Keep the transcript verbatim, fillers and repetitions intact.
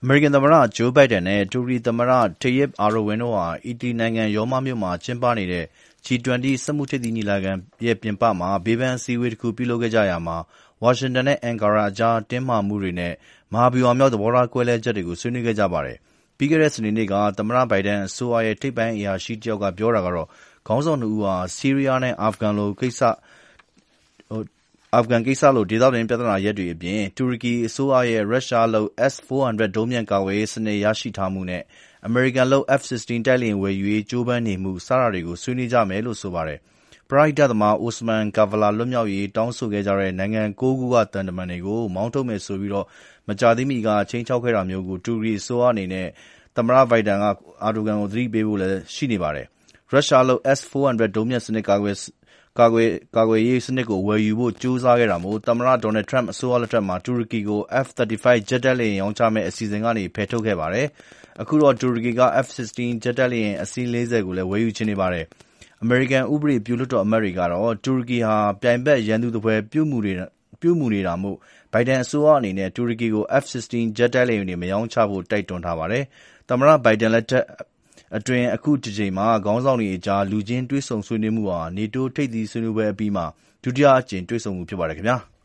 အမေရိကန်သမ္မတ Joe Biden နဲ့ တူရကီသမ္မတ Tayyip Erdogan တို့ဟာအီတလီနိုင်ငံရောမမြို့မှာကျင်းပနေတဲ့ ဂျီ ၂၀ စက်မှုထိပ်သီးညီလာခံရဲ့ပြင်ပမှာဘေးပန်းအစည်းအဝေးတခုပြုလုပ်ခဲ့ကြရာမှာဝါရှင်တန်နဲ့အန်ကာရာအကြားတင်းမာမှုတွေနဲ့မဟာဗျူဟာမြောက်သဘောထားကွဲလွဲချက်တွေကိုဆွေးနွေးခဲ့ကြပါတယ်။ပြီးခဲ့တဲ့စနေနေ့ကသမ္မတ Biden အစိုးရရဲ့ထိပ်ပိုင်းအရာရှိတယောက်ကပြောတာကတော့ခေါင်းဆောင်နှစ်ဦးဟာဆီးရီးယားနဲ့အာဖဂန်လိုကိစ္စအာဖဂန်ကိစ္စလိုဒေသတွင်းပြဿနာရပ်တွေအပြင်တူရကီအစိုးရရဲ့ရုရှားလုပ် S ၄၀၀ ဒုံးပျံကာကွယ်ရေးစနစ်ရရှိထားမှုနဲ့အမေရိကန်လုပ် F ၁၆ တိုက်လေယာဉ်ဝယ်ယူရေးကြိုးပမ်းနေမှုစတာတွေကိုဆွေးနွေးကြမယ်လို့ဆိုပါတယ်။ပရဟိတသမား Osman Kavala လွတ်မြောက်ရေးတောင်းဆိုခဲ့ကြတဲ့နိုင်ငံ၉ခုကသံတမန်တွေကိုမောင်းထုတ်မယ်ဆိုပြီးမကြာသေးမီကခြိမ်းခြောက်ခဲ့တာမျိုးကိုတူရကီအစိုးရအနေနဲ့သမ္မတ Biden က Erdogan ကိုသတိပေးဖို့လည်းရှိနေပါတယ်။ရုရှားလုပ် S ၄၀၀ ဒုံးပျံစနစ်ကာကွယ်ကာကွယ်ကာကွယ်ရေးစနစ်ကိုဝယ်ယူဖို့ကြိုးစားခဲ့တာမို့သမ္မတ Donald Trump အစိုးရလက်ထက်မှာတူရကီကို F ၃၅ ဂျက်တိုက်လေယာဉ်ရောင်းချမယ့်အစီအစဉ်ကနေဖယ်ထုတ်ခဲ့ပါတယ်။အခုတော့တူရကီက F ၁၆ ဂျက်တိုက်လေယာဉ်အစီး၄၀ကိုလည်းဝယ်ယူချင်နေပါတယ်။အမေရိကန်ဥပဒေပြုလွှတ်တော်အမတ်တွေကတော့တူရကီဟာပြိုင်ဘက်ရန်သူသဖွယ်ပြုမူနေတာပြုမူနေတာမို့ Biden အစိုးရအနေနဲ့တူရကီကို F ၁၆ ဂျက်တိုက်လေယာဉ်တွေမရောင်းချဖို့တိုက်တွန်းထားပါတယ်။သမ္မတ Biden လက်ထက်အတွင်းအခုတစ်ကြိမ်မှာခေါင်းဆောင်တွေအကြားလူချင်းတွေ့ဆုံဆွေးနွေးမှုဟာနေတိုးထိပ်သီးဆွေးနွေးပွဲအပြီးမှာဒုတိယအကြိမ်တွေ့ဆုံမှုဖြစ်ပါတယ်ခင်ဗျာ။